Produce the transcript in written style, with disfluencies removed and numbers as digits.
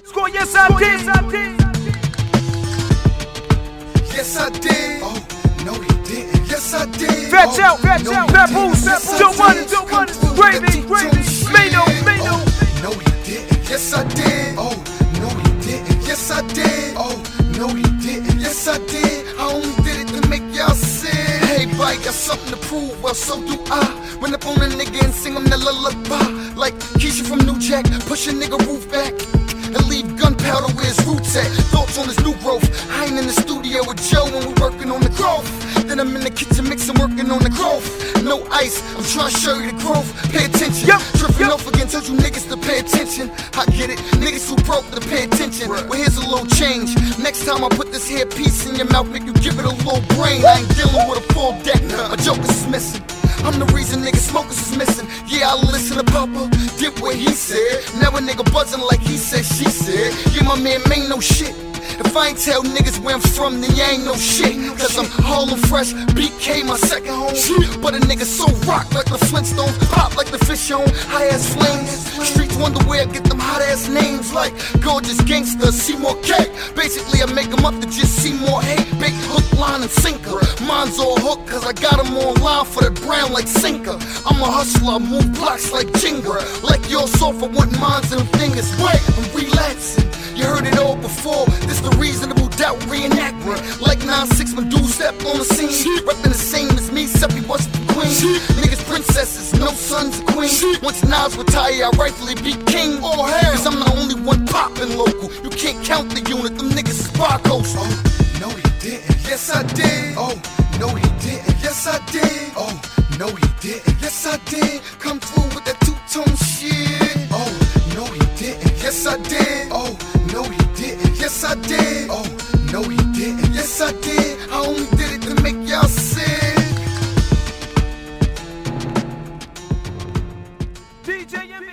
Score, yes I did. Yes I did. Oh, no he didn't. Yes I did. Fetch out, Papoose, Joe Money, Gravy, Mano. No he didn't. Yes I did. Oh, no he didn't. Yes I did. Oh, no he didn't. Yes I did. I only did it to make y'all sick. Hey, bye, got something to prove. Well, so do I. Run up on a nigga and sing him the lullaby. Like Keisha from New Jack, push a nigga roof back and leave gunpowder where his roots at. Thoughts on his new growth. I ain't in the studio with Joe when we working on the growth. Then I'm in the kitchen mixing, working on the growth. No ice, I'm trying to show you the growth. Pay attention. Tripping off again, told you niggas to pay attention. I get it, niggas who broke to pay attention. Well, here's a little change. Next time I put this here piece in your mouth, make you give it a little brain. I ain't dealing with a full deck, my jokers is missing. I'm the reason niggas smokers is missing. Yeah, I listen to Papa, did what he said. Now a nigga buzzing like he said, she said. Yeah, my man ain't no shit. If I ain't tell niggas where I'm from, then you ain't no shit. Cause I'm Harlem fresh, BK my second home. But a nigga so rock like the Flintstones, pop like the fish on, high ass flames. Streets wonder where I get them hot ass names like Gorgeous Gangster, Seymour K. Basically I make them up to just see more hate. Big hook, line and sinker. Mine's all hooked cause I got them online for the brown like Sinker. I'm a hustler, I move blocks like Jenga. Like your sofa with mines and fingers. Wait, I'm relaxing. You heard it all before, this the reasonable doubt reenactment. Like 9-6 when dudes step on the scene, reppin' the same as me, except he wasn't the queen. Niggas princesses, no sons of queens. Once Nas retire, I rightfully be king. Oh hell, cause I'm the only one poppin' local. You can't count the unit, them niggas is barcodes. Oh, no he didn't. Yes I did. Oh, no he didn't. Yes I did. Oh, no he didn't. Yes I did. Come through with that two-tone shit. Oh, no he didn't. Yes I did. Oh, no he didn't. Yes I did. Oh, no he didn't. Yes I did. I only did it to make y'all sick. DJ